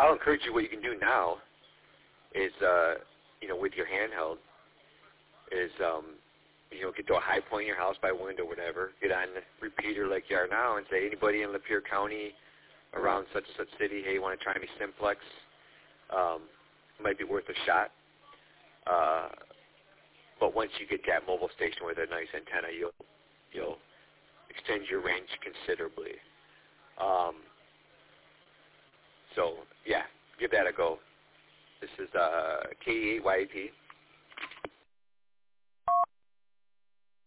I'll encourage you. What you can do now is, with your handheld, is get to a high point in your house by wind or whatever. Get on the repeater like you are now and say, anybody in Lapeer County around such and such city, hey, you want to try me simplex? Might be worth a shot. But once you get that mobile station with a nice antenna, you'll extend your range considerably. So, yeah, give that a go. This is KE8YAP.